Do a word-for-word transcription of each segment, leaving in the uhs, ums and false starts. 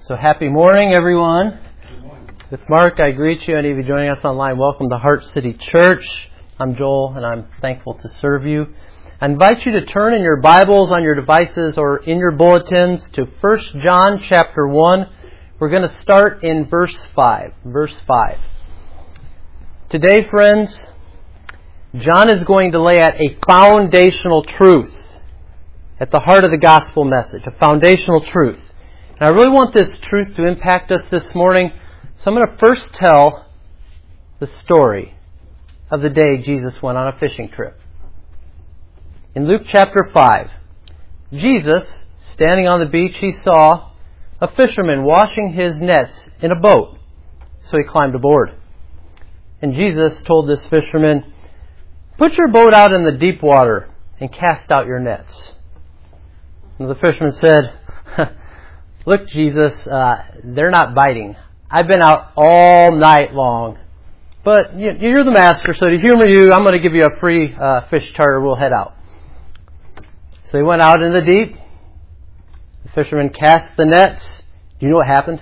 So happy morning, everyone. Good morning. With Mark, I greet you. Any of you joining us online, welcome to Heart City Church. I'm Joel, and I'm thankful to serve you. I invite you to turn in your Bibles on your devices or in your bulletins to First John chapter one. We're going to start in verse five. Verse five. Today, friends, John is going to lay out a foundational truth at the heart of the gospel message, a foundational truth. And I really want this truth to impact us this morning, so I'm going to first tell the story of the day Jesus went on a fishing trip. In Luke chapter five, Jesus, standing on the beach, he saw a fisherman washing his nets in a boat. So he climbed aboard. And Jesus told this fisherman, "Put your boat out in the deep water and cast out your nets." And the fisherman said, "Look, Jesus, uh, they're not biting. I've been out all night long. But you're the master, so to humor you, I'm going to give you a free uh, fish charter. We'll head out." So they went out in the deep. The fisherman cast the nets. Do you know what happened?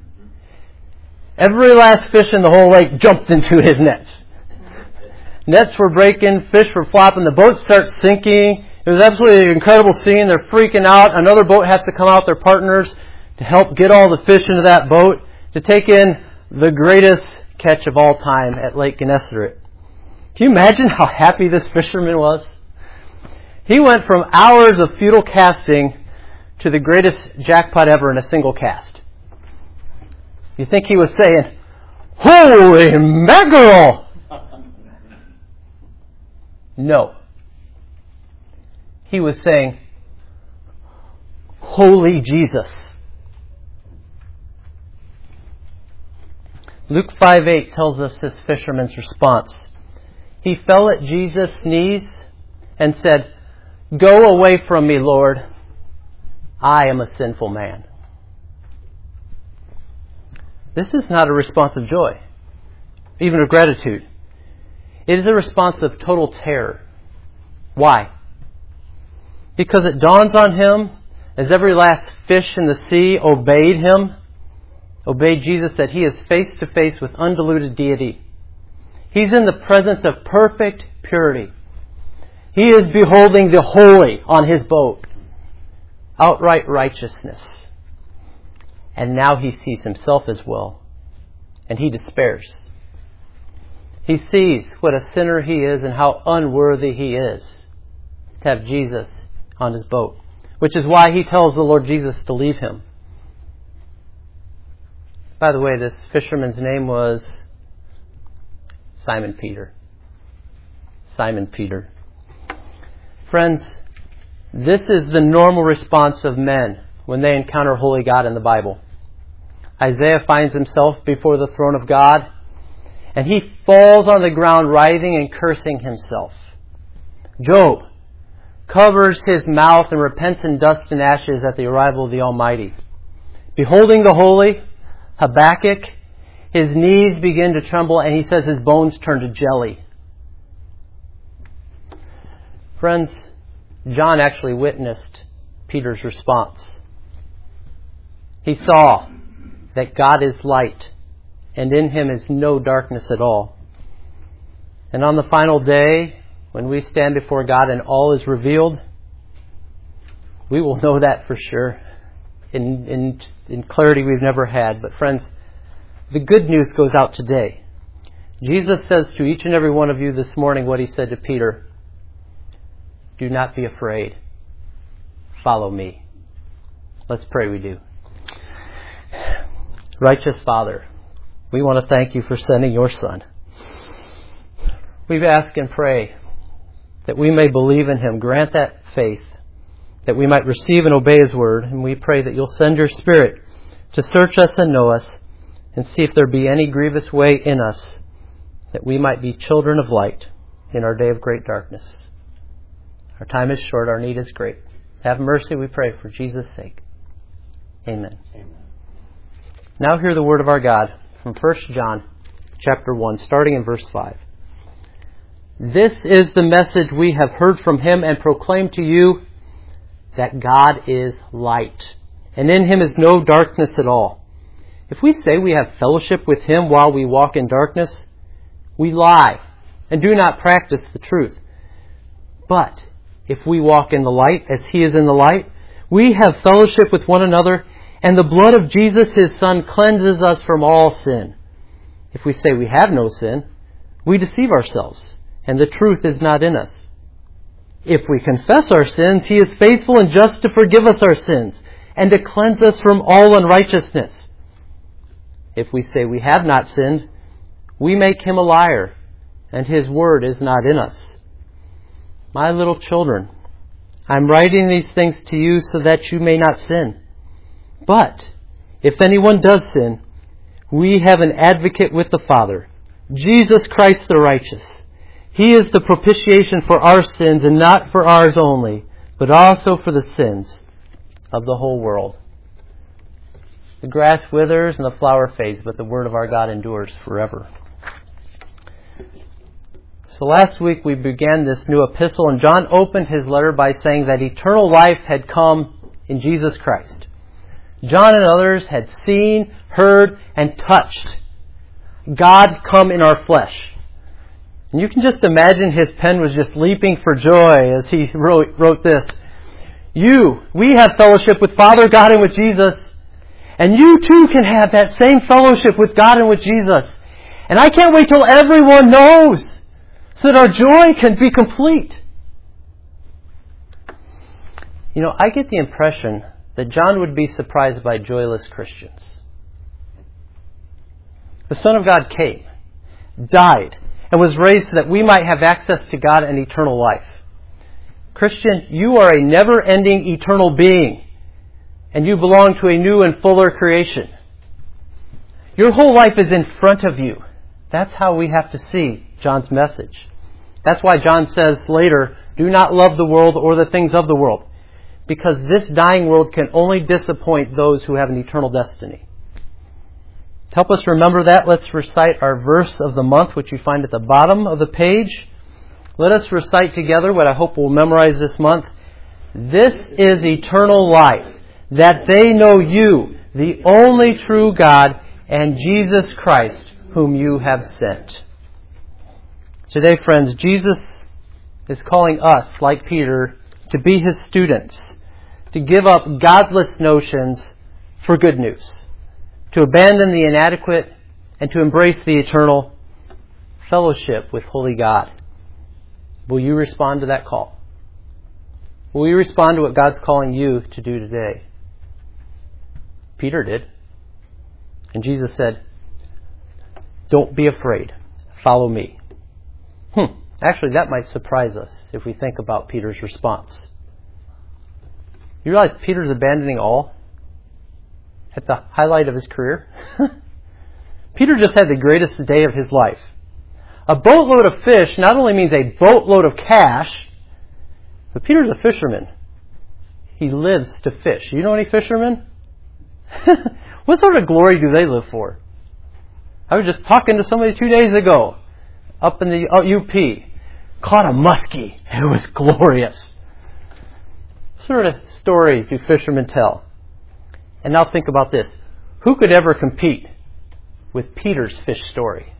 Every last fish in the whole lake jumped into his nets. Nets were breaking, fish were flopping, the boat starts sinking. It was absolutely an incredible scene. They're freaking out. Another boat has to come out, their partners, to help get all the fish into that boat to take in the greatest catch of all time at Lake Gennesaret. Can you imagine how happy this fisherman was? He went from hours of futile casting to the greatest jackpot ever in a single cast. You think he was saying, "Holy mackerel!" No. He was saying, "Holy Jesus." Luke five eight tells us this fisherman's response. He fell at Jesus' knees and said, "Go away from me, Lord. I am a sinful man." This is not a response of joy, even of gratitude. It is a response of total terror. Why? Because it dawns on him, as every last fish in the sea obeyed him, obeyed Jesus, that he is face to face with undiluted deity. He's in the presence of perfect purity. He is beholding the holy on his boat, outright righteousness. And now he sees himself as well, and he despairs. He sees what a sinner he is and how unworthy he is to have Jesus on his boat, which is why he tells the Lord Jesus to leave him. By the way, this fisherman's name was Simon Peter. Simon Peter. Friends, this is the normal response of men when they encounter holy God in the Bible. Isaiah finds himself before the throne of God, and he falls on the ground writhing and cursing himself. Job covers his mouth and repents in dust and ashes at the arrival of the Almighty. Beholding the holy, Habakkuk, his knees begin to tremble, and he says his bones turn to jelly. Friends, John actually witnessed Peter's response. He saw that God is light, and in him is no darkness at all. And on the final day, when we stand before God and all is revealed, we will know that for sure in, in, in clarity we've never had. But friends, the good news goes out today. Jesus says to each and every one of you this morning what he said to Peter: "Do not be afraid. Follow me." Let's pray we do. Righteous Father, we want to thank you for sending your Son. We've asked and pray that we may believe in him. Grant that faith, that we might receive and obey his word. And we pray that you'll send your Spirit to search us and know us and see if there be any grievous way in us, that we might be children of light in our day of great darkness. Our time is short. Our need is great. Have mercy, we pray, for Jesus' sake. Amen. Amen. Now hear the word of our God from First John chapter one, starting in verse five. "This is the message we have heard from him and proclaimed to you, that God is light, and in Him is no darkness at all. If we say we have fellowship with Him while we walk in darkness, we lie and do not practice the truth. But if we walk in the light as He is in the light, we have fellowship with one another, and the blood of Jesus, His Son, cleanses us from all sin. If we say we have no sin, we deceive ourselves, and the truth is not in us. If we confess our sins, He is faithful and just to forgive us our sins and to cleanse us from all unrighteousness. If we say we have not sinned, we make Him a liar, and His word is not in us. My little children, I'm writing these things to you so that you may not sin. But if anyone does sin, we have an advocate with the Father, Jesus Christ the righteous. He is the propitiation for our sins, and not for ours only, but also for the sins of the whole world. The grass withers and the flower fades, but the word of our God endures forever. So last week we began this new epistle, and John opened his letter by saying that eternal life had come in Jesus Christ. John and others had seen, heard, and touched God come in our flesh. And you can just imagine his pen was just leaping for joy as he wrote, wrote this. You, we have fellowship with Father God and with Jesus, and you too can have that same fellowship with God and with Jesus. And I can't wait till everyone knows, so that our joy can be complete. You know, I get the impression that John would be surprised by joyless Christians. The Son of God came, died, and was raised so that we might have access to God and eternal life. Christian, you are a never-ending eternal being, and you belong to a new and fuller creation. Your whole life is in front of you. That's how we have to see John's message. That's why John says later, do not love the world or the things of the world, because this dying world can only disappoint those who have an eternal destiny. To help us remember that, let's recite our verse of the month, which you find at the bottom of the page. Let us recite together what I hope we'll memorize this month. This is eternal life, that they know you, the only true God, and Jesus Christ, whom you have sent. Today, friends, Jesus is calling us, like Peter, to be His students, to give up godless notions for good news, to abandon the inadequate, and to embrace the eternal fellowship with Holy God. Will you respond to that call? Will you respond to what God's calling you to do today? Peter did. And Jesus said, don't be afraid. Follow me. Hmm. Actually, that might surprise us if we think about Peter's response. You realize Peter's abandoning all at the highlight of his career? Peter just had the greatest day of his life. A boatload of fish not only means a boatload of cash, but Peter's a fisherman. He lives to fish. You know any fishermen? What sort of glory do they live for? I was just talking to somebody two days ago up in the U P. Caught a muskie. It was glorious. What sort of stories do fishermen tell? And now think about this. Who could ever compete with Peter's fish story?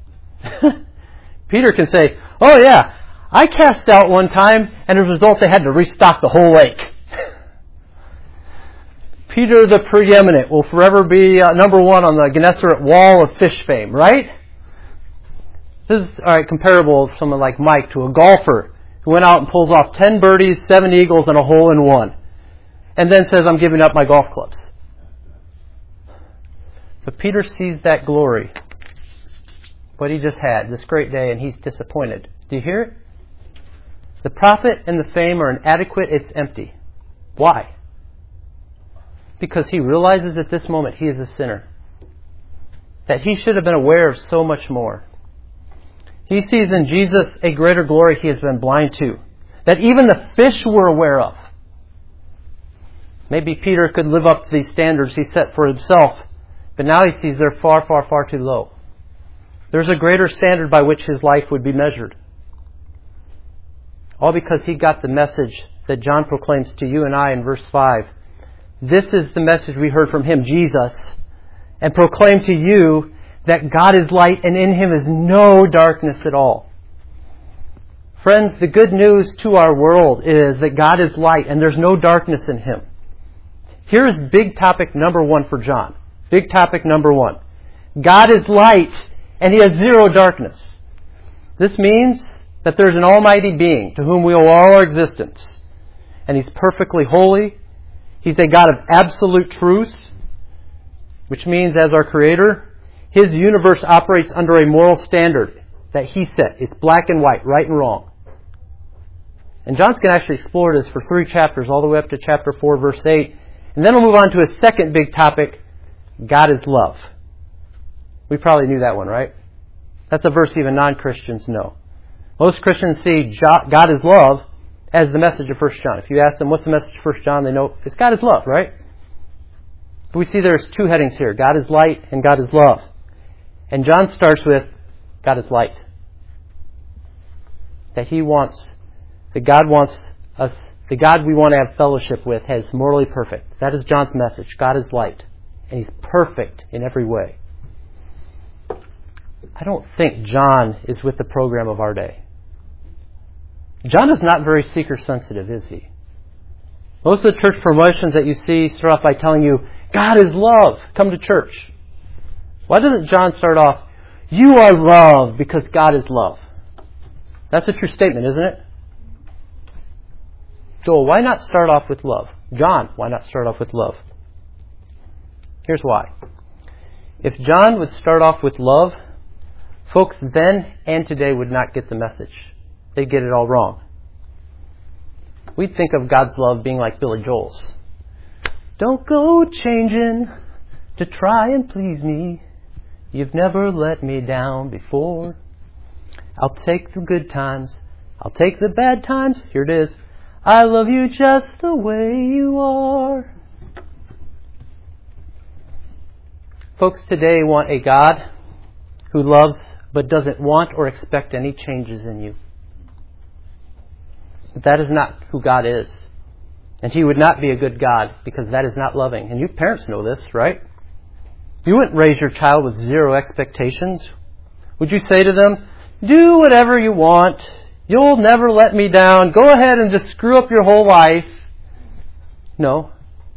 Peter can say, oh yeah, I cast out one time, and as a result they had to restock the whole lake. Peter the preeminent will forever be uh, number one on the Gennesaret wall of fish fame, right? This is all right, comparable to someone like Mike to a golfer who went out and pulls off ten birdies, seven eagles, and a hole in one, and then says, I'm giving up my golf clubs. But Peter sees that glory, what he just had, this great day, and he's disappointed. Do you hear it? The profit and the fame are inadequate, it's empty. Why? Because he realizes at this moment he is a sinner. That he should have been aware of so much more. He sees in Jesus a greater glory he has been blind to. That even the fish were aware of. Maybe Peter could live up to these standards he set for himself, but now he sees they're far, far, far too low. There's a greater standard by which his life would be measured. All because he got the message that John proclaims to you and I in verse five. This is the message we heard from Him, Jesus, and proclaim to you that God is light and in Him is no darkness at all. Friends, the good news to our world is that God is light and there's no darkness in Him. Here's big topic number one for John. Big topic number one. God is light and He has zero darkness. This means that there's an almighty being to whom we owe all our existence. And He's perfectly holy. He's a God of absolute truth, which means as our Creator, His universe operates under a moral standard that He set. It's black and white, right and wrong. And John's going to actually explore this for three chapters, all the way up to chapter four, verse eight. And then we'll move on to a second big topic, God is love. We probably knew that one, right? That's a verse even non-Christians know. Most Christians see God is love as the message of First John. If you ask them, what's the message of First John, they know it's God is love, right? But we see there's two headings here. God is light and God is love. And John starts with, God is light. That He wants, that God wants us, the God we want to have fellowship with is morally perfect. That is John's message. God is light. And He's perfect in every way. I don't think John is with the program of our day. John is not very seeker sensitive, is he? Most of the church promotions that you see start off by telling you, God is love. Come to church. Why doesn't John start off, you are love because God is love? That's a true statement, isn't it? Joel, why not start off with love? John, why not start off with love? Here's why. If John would start off with love, folks then and today would not get the message. They'd get it all wrong. We'd think of God's love being like Billy Joel's. Don't go changing to try and please me. You've never let me down before. I'll take the good times. I'll take the bad times. Here it is. I love you just the way you are. Folks today want a God who loves but doesn't want or expect any changes in you. But that is not who God is. And He would not be a good God because that is not loving. And you parents know this, right? You wouldn't raise your child with zero expectations. Would you say to them, do whatever you want. You'll never let me down. Go ahead and just screw up your whole life. No.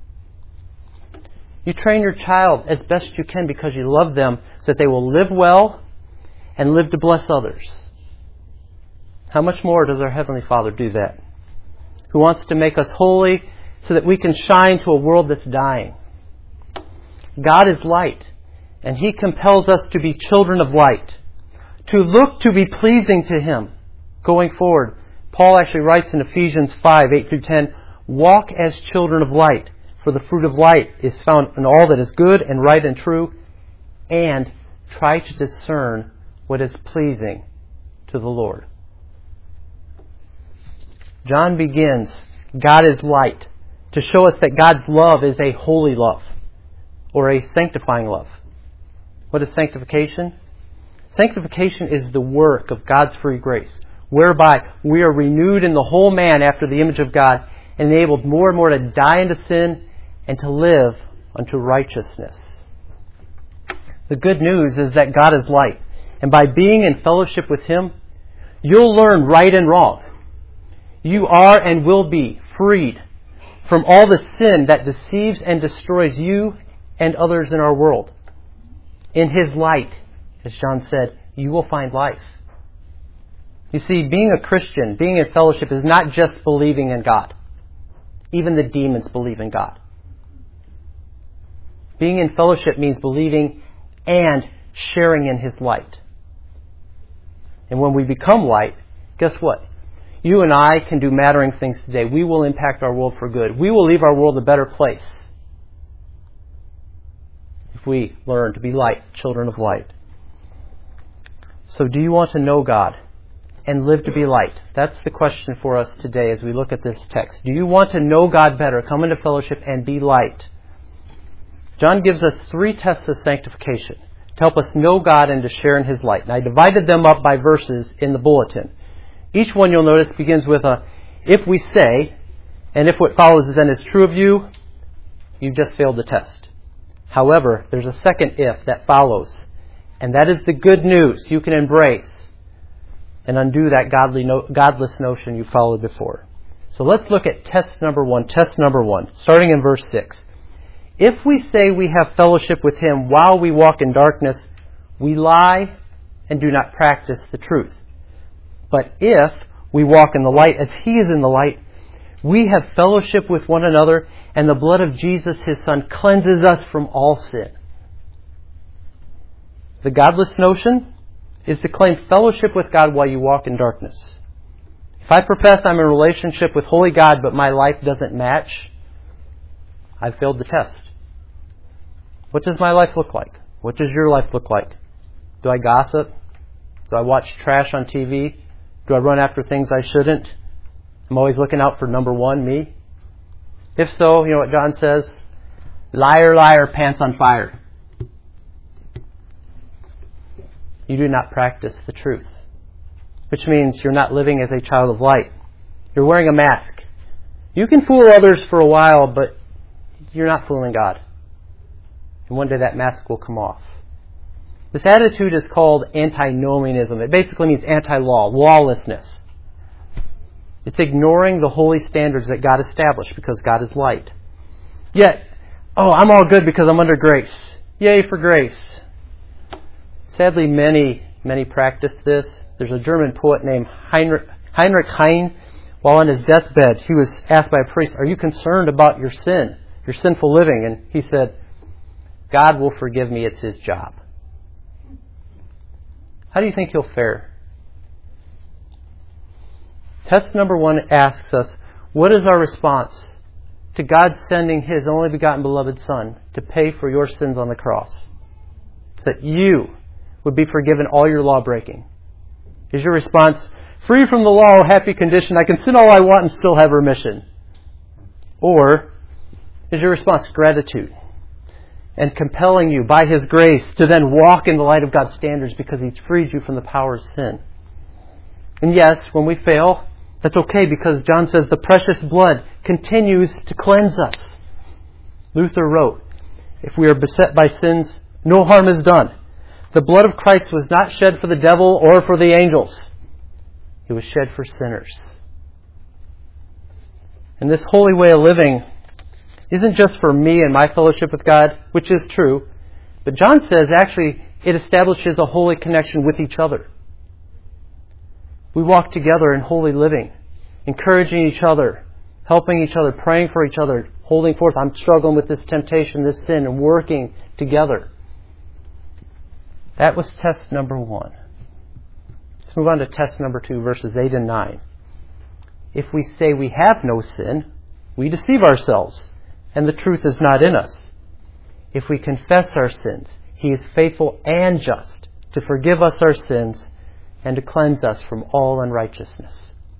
You train your child as best you can because you love them so that they will live well and live to bless others. How much more does our Heavenly Father do that? Who wants to make us holy so that we can shine to a world that's dying. God is light, and He compels us to be children of light, to look to be pleasing to Him. Going forward, Paul actually writes in Ephesians five, eight through ten, walk as children of light, for the fruit of light is found in all that is good and right and true, and try to discern what is pleasing to the Lord. John begins, God is light, to show us that God's love is a holy love, or a sanctifying love. What is sanctification? Sanctification is the work of God's free grace, whereby we are renewed in the whole man after the image of God, and enabled more and more to die into sin and to live unto righteousness. The good news is that God is light, and by being in fellowship with Him, you'll learn right and wrong. You are and will be freed from all the sin that deceives and destroys you and others in our world. In His light, as John said, you will find life. You see, being a Christian, being in fellowship is not just believing in God. Even the demons believe in God. Being in fellowship means believing and sharing in His light. And when we become light, guess what? You and I can do mattering things today. We will impact our world for good. We will leave our world a better place if we learn to be light, children of light. So do you want to know God and live to be light? That's the question for us today as we look at this text. Do you want to know God better, come into fellowship, and be light? John gives us three tests of sanctification to help us know God and to share in His light. And I divided them up by verses in the bulletin. Each one, you'll notice, begins with a if we say, and if what follows then is true of you, you've just failed the test. However, there's a second if that follows, and that is the good news you can embrace and undo that godly no, godless notion you followed before. So let's look at test number one, test number one, starting in verse six. If we say we have fellowship with Him while we walk in darkness, we lie and do not practice the truth. But if we walk in the light as He is in the light, we have fellowship with one another, and the blood of Jesus, His Son, cleanses us from all sin. The godless notion is to claim fellowship with God while you walk in darkness. If I profess I'm in a relationship with Holy God, but my life doesn't match, I've failed the test. What does my life look like? What does your life look like? Do I gossip? Do I watch trash on T V? Do I run after things I shouldn't? I'm always looking out for number one, me. If so, you know what John says? Liar, liar, pants on fire. You do not practice the truth, which means you're not living as a child of light. You're wearing a mask. You can fool others for a while, but you're not fooling God. And one day that mask will come off. This attitude is called antinomianism. It basically means anti-law, lawlessness. It's ignoring the holy standards that God established because God is light. Yet, oh, I'm all good because I'm under grace. Yay for grace. Sadly, many, many practice this. There's a German poet named Heinrich, Heinrich Heine. While on his deathbed, he was asked by a priest, are you concerned about your sin, your sinful living? And he said, God will forgive me, it's His job. How do you think he'll fare? Test number one asks us, what is our response to God sending His only begotten beloved Son to pay for your sins on the cross? So that you would be forgiven all your law breaking. Is your response, free from the law, happy condition, I can sin all I want and still have remission? Or is your response gratitude and compelling you by His grace to then walk in the light of God's standards because He's freed you from the power of sin? And yes, when we fail, that's okay because John says the precious blood continues to cleanse us. Luther wrote, if we are beset by sins, no harm is done. The blood of Christ was not shed for the devil or for the angels. It was shed for sinners. And this holy way of living isn't just for me and my fellowship with God, which is true, but John says actually it establishes a holy connection with each other. We walk together in holy living, encouraging each other, helping each other, praying for each other, holding forth, I'm struggling with this temptation, this sin, and working together. That was test number one. Let's move on to test number two, verses eight and nine. If we say we have no sin, we deceive ourselves, and the truth is not in us. If we confess our sins, He is faithful and just to forgive us our sins and to cleanse us from all unrighteousness.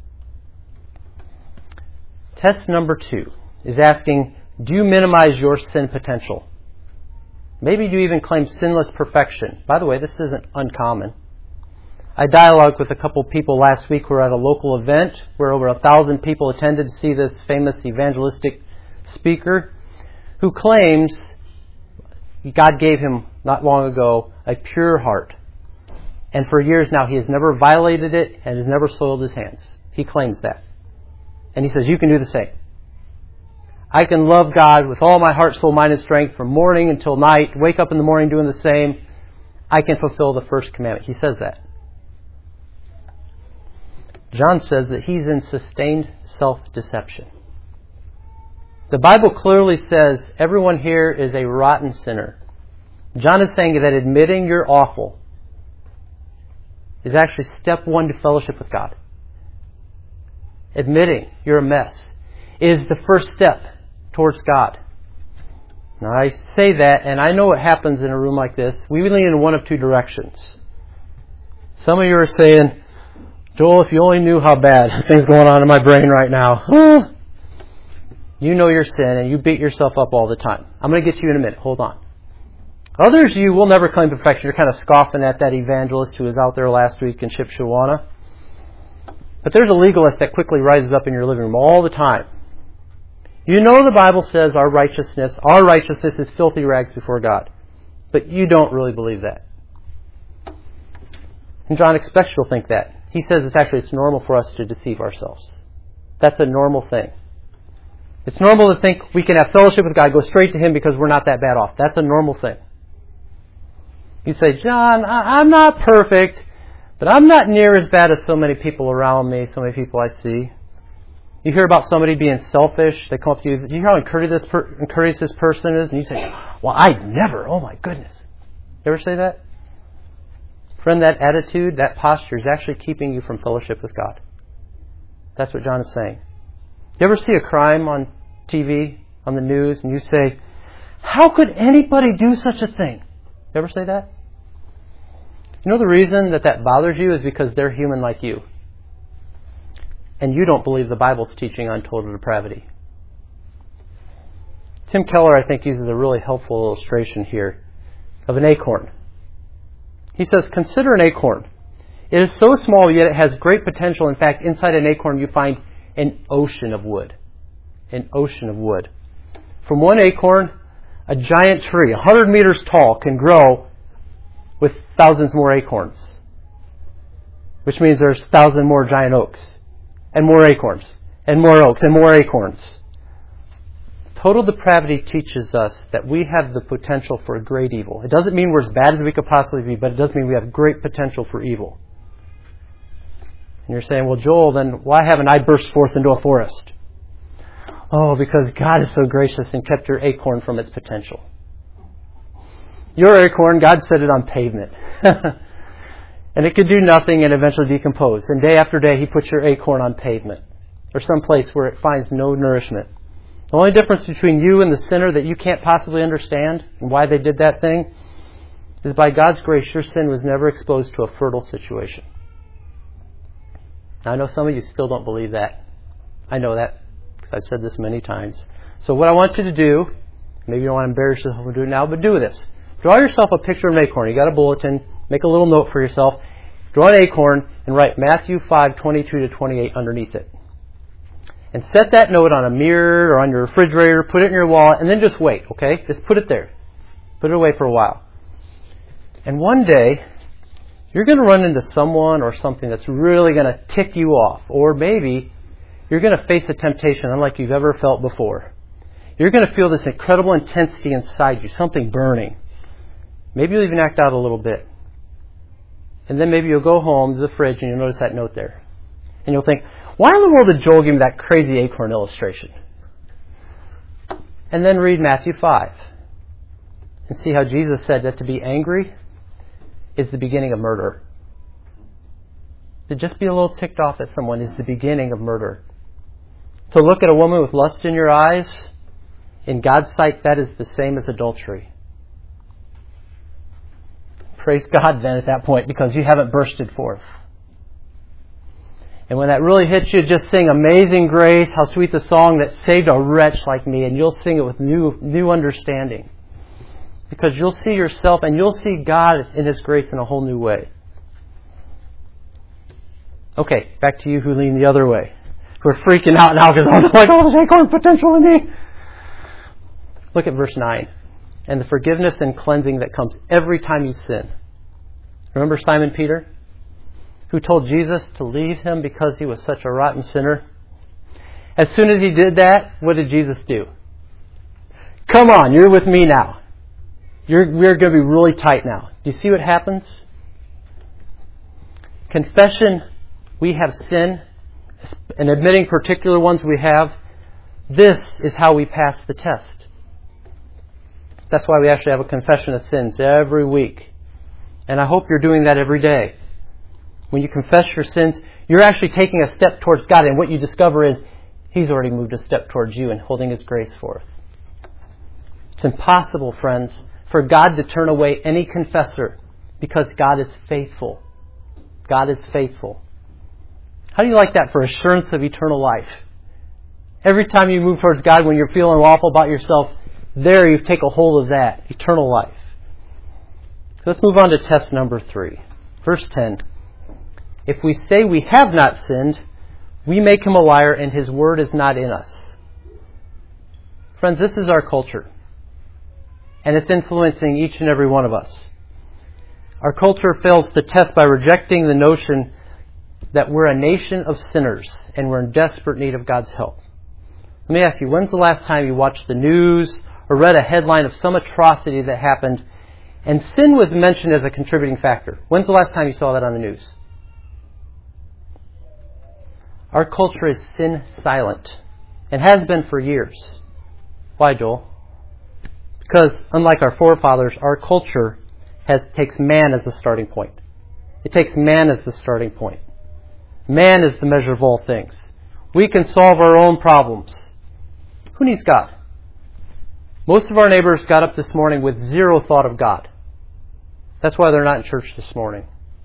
Test number two is asking, do you minimize your sin potential? Maybe you even claim sinless perfection. By the way, this isn't uncommon. I dialogued with a couple people last week who were at a local event where over a thousand people attended to see this famous evangelistic speaker who claims God gave him, not long ago, a pure heart. And for years now, he has never violated it and has never soiled his hands. He claims that. And he says, you can do the same. I can love God with all my heart, soul, mind, and strength from morning until night, wake up in the morning doing the same. I can fulfill the first commandment. He says that. John says that he's in sustained self-deception. The Bible clearly says everyone here is a rotten sinner. John is saying that admitting you're awful is actually step one to fellowship with God. Admitting you're a mess is the first step towards God. Now I say that, and I know what happens in a room like this. We lean in one of two directions. Some of you are saying, Joel, if you only knew how bad things going on in my brain right now. Well, you know your sin and you beat yourself up all the time. I'm going to get to you in a minute. Hold on. Others of you will never claim perfection. You're kind of scoffing at that evangelist who was out there last week in Shipshewana. But there's a legalist that quickly rises up in your living room all the time. You know the Bible says our righteousness, our righteousness is filthy rags before God. But you don't really believe that. And John expects you to think that. He says it's actually it's normal for us to deceive ourselves. That's a normal thing. It's normal to think we can have fellowship with God, go straight to Him because we're not that bad off. That's a normal thing. You say, John, I- I'm not perfect, but I'm not near as bad as so many people around me, so many people I see. You hear about somebody being selfish. They come up to you. Do you hear how encouraged this, per- encouraged this person is? And you say, well, I'd never. Oh, my goodness. You ever say that? Friend, that attitude, that posture is actually keeping you from fellowship with God. That's what John is saying. You ever see a crime on T V, on the news, and you say, how could anybody do such a thing? You ever say that? You know the reason that that bothers you is because they're human like you. And you don't believe the Bible's teaching on total depravity. Tim Keller, I think, uses a really helpful illustration here of an acorn. He says, consider an acorn. It is so small, yet it has great potential. In fact, inside an acorn you find an ocean of wood. An ocean of wood. From one acorn, a giant tree, one hundred meters tall, can grow with thousands more acorns. Which means there's a thousand more giant oaks. And more acorns. And more oaks. And more acorns. Total depravity teaches us that we have the potential for great evil. It doesn't mean we're as bad as we could possibly be, but it does mean we have great potential for evil. And you're saying, well, Joel, then why haven't I burst forth into a forest? Oh, because God is so gracious and kept your acorn from its potential. Your acorn, God set it on pavement. And it could do nothing and eventually decompose. And day after day, He puts your acorn on pavement. Or some place where it finds no nourishment. The only difference between you and the sinner that you can't possibly understand and why they did that thing is by God's grace, your sin was never exposed to a fertile situation. Now, I know some of you still don't believe that. I know that because I've said this many times. So what I want you to do, maybe you don't want to embarrass yourself and do it now, but do this. Draw yourself a picture of an acorn. You got a bulletin. Make a little note for yourself. Draw an acorn and write Matthew five, twenty-two to twenty-eight underneath it. And set that note on a mirror or on your refrigerator. Put it in your wall and then just wait, okay? Just put it there. Put it away for a while. And one day, you're going to run into someone or something that's really going to tick you off. Or maybe you're going to face a temptation unlike you've ever felt before. You're going to feel this incredible intensity inside you, something burning. Maybe you'll even act out a little bit. And then maybe you'll go home to the fridge and you'll notice that note there. And you'll think, why in the world did Joel give me that crazy acorn illustration? And then read Matthew five. And see how Jesus said that to be angry is the beginning of murder. To just be a little ticked off at someone is the beginning of murder. To look at a woman with lust in your eyes, in God's sight, that is the same as adultery. Praise God then at that point because you haven't bursted forth. And when that really hits you, just sing Amazing Grace, how sweet the song that saved a wretch like me. And you'll sing it with new new understanding. Because you'll see yourself and you'll see God in His grace in a whole new way. Okay, back to you who lean the other way. Who are freaking out now because I'm like, oh, there's acorn potential in me. Look at verse nine. And the forgiveness and cleansing that comes every time you sin. Remember Simon Peter? Who told Jesus to leave him because he was such a rotten sinner? As soon as he did that, what did Jesus do? Come on, you're with me now. You're, we're going to be really tight now. Do you see what happens? Confession, we have sin, and admitting particular ones we have, this is how we pass the test. That's why we actually have a confession of sins every week. And I hope you're doing that every day. When you confess your sins, you're actually taking a step towards God. And what you discover is He's already moved a step towards you and holding His grace forth. It's impossible, friends, for God to turn away any confessor because God is faithful. God is faithful. How do you like that for assurance of eternal life? Every time you move towards God when you're feeling awful about yourself, there you take a hold of that, eternal life. So let's move on to test number three. Verse ten. If we say we have not sinned, we make Him a liar and His word is not in us. Friends, this is our culture. And it's influencing each and every one of us. Our culture fails the test by rejecting the notion that we're a nation of sinners and we're in desperate need of God's help. Let me ask you, when's the last time you watched the news or read a headline of some atrocity that happened and sin was mentioned as a contributing factor? When's the last time you saw that on the news? Our culture is sin silent and has been for years. Why, Joel? Because unlike our forefathers, our culture has takes man as the starting point. It takes man as the starting point. Man is the measure of all things. We can solve our own problems. Who needs God? Most of our neighbors got up this morning with zero thought of God. That's why they're not in church this morning.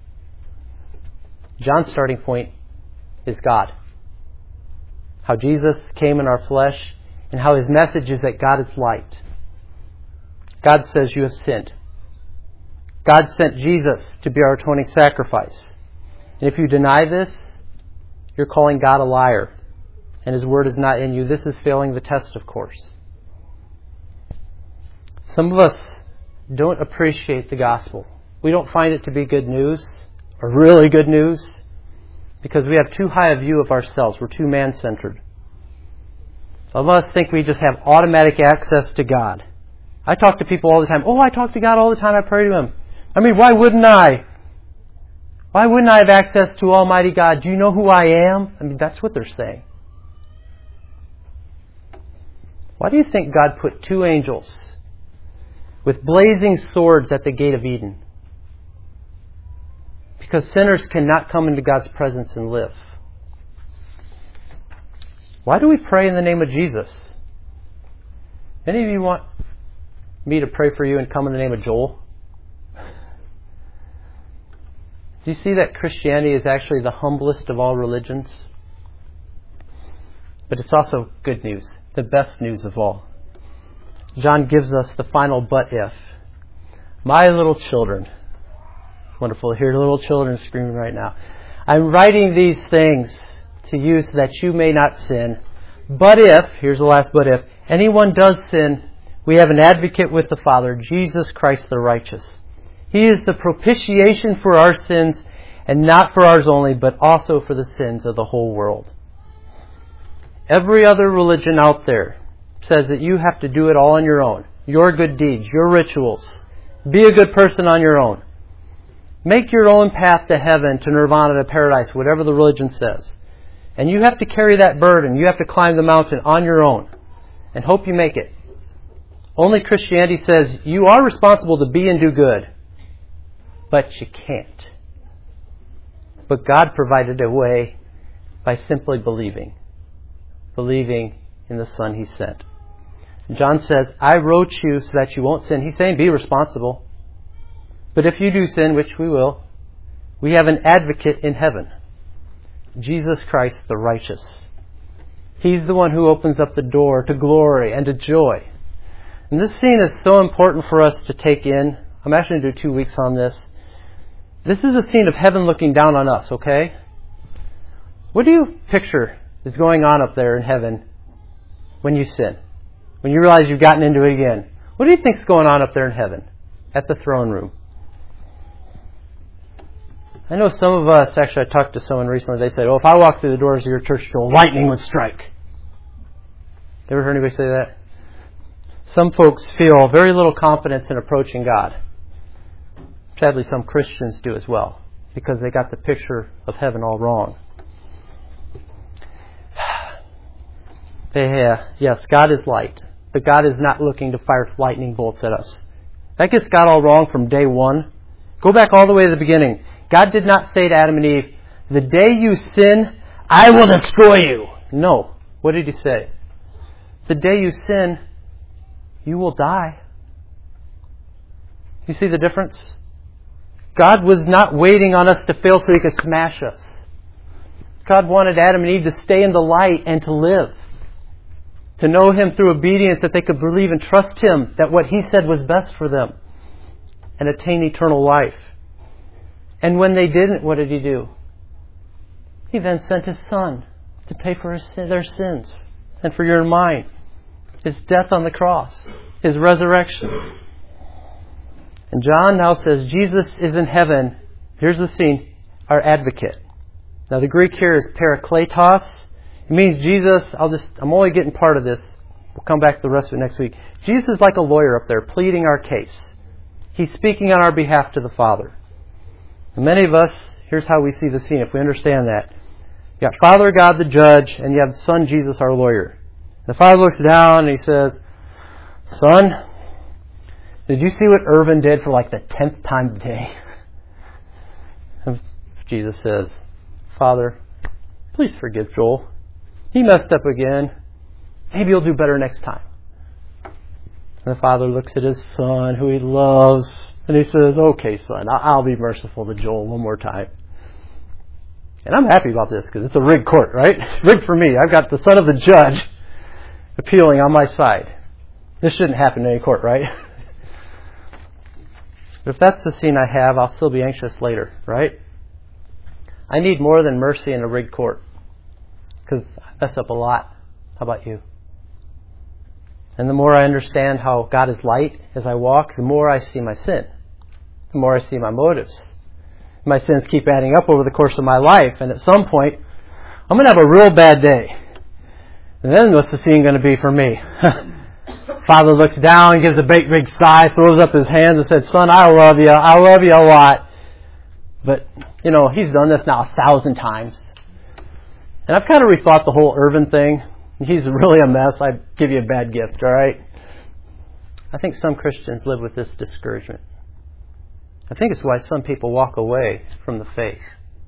John's starting point is God. How Jesus came in our flesh and how his message is that God is light. God says you have sinned. God sent Jesus to be our atoning sacrifice. And if you deny this, you're calling God a liar. And his word is not in you. This is failing the test, of course. Some of us don't appreciate the gospel. We don't find it to be good news, or really good news, because we have too high a view of ourselves. We're too man-centered. Some of us think we just have automatic access to God. I talk to people all the time. Oh, I talk to God all the time. I pray to Him. I mean, why wouldn't I? Why wouldn't I have access to Almighty God? Do you know who I am? I mean, that's what they're saying. Why do you think God put two angels with blazing swords at the gate of Eden? Because sinners cannot come into God's presence and live. Why do we pray in the name of Jesus? Any of you want me to pray for you and come in the name of Joel? Do you see that Christianity is actually the humblest of all religions? But it's also good news, the best news of all. John gives us the final but if. My little children. It's wonderful to hear little children screaming right now. I'm writing these things to you so that you may not sin. But if, here's the last but if, anyone does sin, we have an advocate with the Father, Jesus Christ the righteous. He is the propitiation for our sins, and not for ours only, but also for the sins of the whole world. Every other religion out there says that you have to do it all on your own. Your good deeds, your rituals. Be a good person on your own. Make your own path to heaven, to nirvana, to paradise, whatever the religion says. And you have to carry that burden. You have to climb the mountain on your own and hope you make it. Only Christianity says you are responsible to be and do good, but you can't. But God provided a way by simply believing. Believing in the Son He sent. John says, I wrote you so that you won't sin. He's saying be responsible. But if you do sin, which we will, we have an advocate in heaven. Jesus Christ the righteous. He's the one who opens up the door to glory and to joy. And this scene is so important for us to take in. I'm actually going to do two weeks on this. This is a scene of heaven looking down on us, okay? What do you picture is going on up there in heaven when you sin? When you realize you've gotten into it again? What do you think is going on up there in heaven at the throne room? I know some of us, actually I talked to someone recently, they said, oh, if I walked through the doors of your church door, lightning would strike. Ever heard anybody say that? Some folks feel very little confidence in approaching God. Sadly, some Christians do as well, because they got the picture of heaven all wrong. They, uh, yes, God is light, but God is not looking to fire lightning bolts at us. That gets God all wrong from day one. Go back all the way to the beginning. God did not say to Adam and Eve, the day you sin, I will destroy you. No. What did He say? The day you sin, you will die. You see the difference? God was not waiting on us to fail so He could smash us. God wanted Adam and Eve to stay in the light and to live. To know Him through obedience, that they could believe and trust Him, that what He said was best for them, and attain eternal life. And when they didn't, what did He do? He then sent His Son to pay for his, their sins and for your and mine. His death on the cross. His resurrection. And John now says Jesus is in heaven. Here's the scene. Our advocate. Now the Greek here is parakletos. It means Jesus, I'll just, I'm only getting part of this. We'll come back to the rest of it next week. Jesus is like a lawyer up there pleading our case. He's speaking on our behalf to the Father. And many of us, here's how we see the scene, if we understand that. You got Father God the judge, and you have the Son Jesus our lawyer. The Father looks down and he says, Son, did you see what Irvin did for like the tenth time today? And Jesus says, Father, please forgive Joel. He messed up again. Maybe he'll do better next time. And the Father looks at his Son, who he loves, and he says, okay, Son, I'll be merciful to Joel one more time. And I'm happy about this because it's a rigged court, right? Rigged for me. I've got the son of the judge appealing on my side. This shouldn't happen in any court, right? But if that's the scene I have, I'll still be anxious later, right? I need more than mercy in a rigged court because I mess up a lot. How about you? And the more I understand how God is light as I walk, the more I see my sin. The more I see my motives. My sins keep adding up over the course of my life, and at some point, I'm going to have a real bad day. And then what's the scene going to be for me? Father looks down, gives a big, big sigh, throws up his hands and says, Son, I love you. I love you a lot. But, you know, he's done this now a thousand times. And I've kind of rethought the whole Irvin thing. He's really a mess. I'd give you a bad gift, all right? I think some Christians live with this discouragement. I think it's why some people walk away from the faith.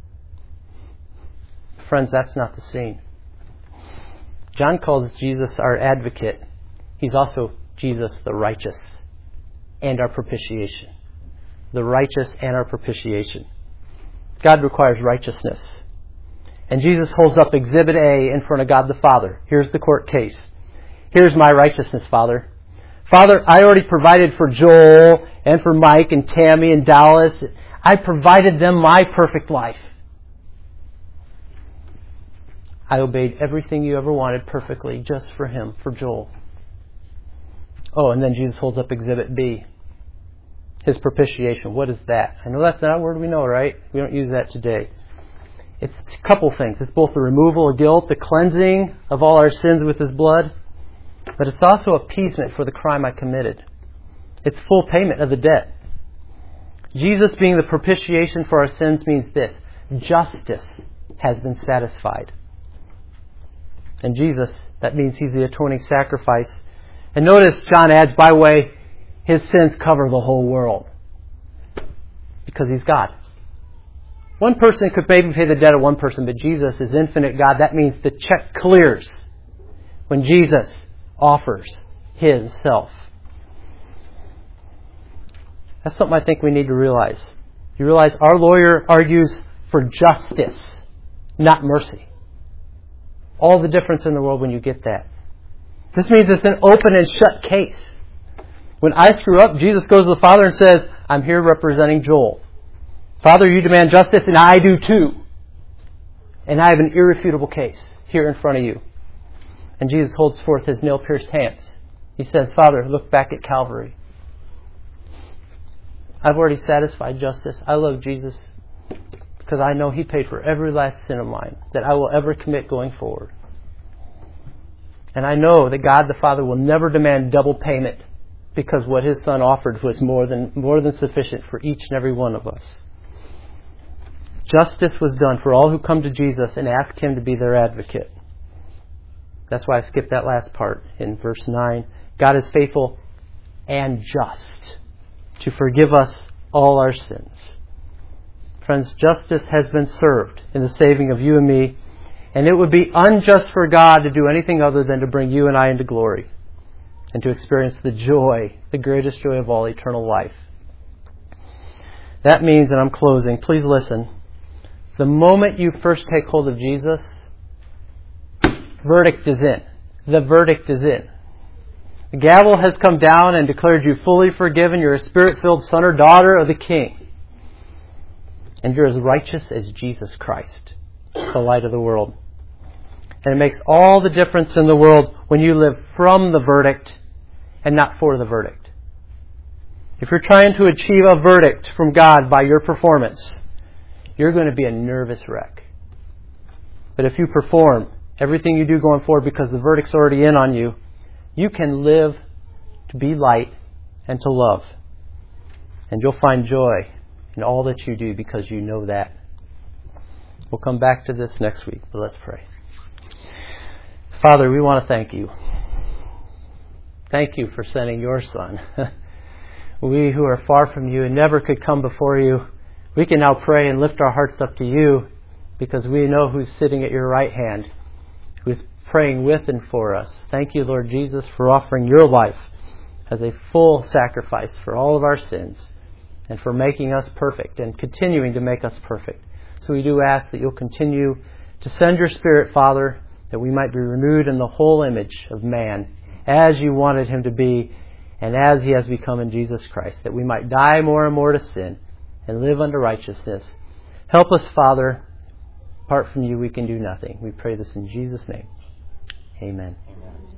Friends, that's not the scene. John calls Jesus our advocate. He's also Jesus the righteous and our propitiation. The righteous and our propitiation. God requires righteousness. And Jesus holds up Exhibit A in front of God the Father. Here's the court case. Here's my righteousness, Father. Father, I already provided for Joel and for Mike and Tammy and Dallas. I provided them my perfect life. I obeyed everything you ever wanted perfectly just for him, for Joel. Oh, and then Jesus holds up Exhibit B. His propitiation. What is that? I know that's not a word we know, right? We don't use that today. It's a couple things. It's both the removal of guilt, the cleansing of all our sins with his blood, but it's also appeasement for the crime I committed. It's full payment of the debt. Jesus being the propitiation for our sins means this: justice has been satisfied. And Jesus, that means he's the atoning sacrifice. And notice John adds, by the way, his sins cover the whole world. Because he's God. One person could maybe pay the debt of one person, but Jesus is infinite God. That means the check clears when Jesus offers his self. That's something I think we need to realize. You realize our lawyer argues for justice, not mercy. All the difference in the world when you get that. This means it's an open and shut case. When I screw up, Jesus goes to the Father and says, I'm here representing Joel. Father, you demand justice, and I do too. And I have an irrefutable case here in front of you. And Jesus holds forth his nail-pierced hands. He says, Father, look back at Calvary. I've already satisfied justice. I love Jesus because I know he paid for every last sin of mine that I will ever commit going forward. And I know that God the Father will never demand double payment because what his Son offered was more than, more than sufficient for each and every one of us. Justice was done for all who come to Jesus and ask him to be their advocate. That's why I skipped that last part in verse nine. God is faithful and just to forgive us all our sins. Friends, justice has been served in the saving of you and me, and it would be unjust for God to do anything other than to bring you and I into glory and to experience the joy, the greatest joy of all, eternal life. That means, and I'm closing, please listen, the moment you first take hold of Jesus, verdict is in. The verdict is in. The gavel has come down and declared you fully forgiven. You're a Spirit-filled son or daughter of the King. And you're as righteous as Jesus Christ, the light of the world. And it makes all the difference in the world when you live from the verdict and not for the verdict. If you're trying to achieve a verdict from God by your performance, you're going to be a nervous wreck. But if you perform everything you do going forward because the verdict's already in on you, you can live to be light and to love. And you'll find joy in all that you do because you know that. We'll come back to this next week, but let's pray. Father, we want to thank you. Thank you for sending your Son. We who are far from you and never could come before you, we can now pray and lift our hearts up to you because we know who's sitting at your right hand, who's praying with and for us. Thank you, Lord Jesus, for offering your life as a full sacrifice for all of our sins and for making us perfect and continuing to make us perfect. So we do ask that you'll continue to send your Spirit, Father, that we might be renewed in the whole image of man as you wanted him to be and as he has become in Jesus Christ, that we might die more and more to sin and live unto righteousness. Help us, Father. Apart from you, we can do nothing. We pray this in Jesus' name. Amen.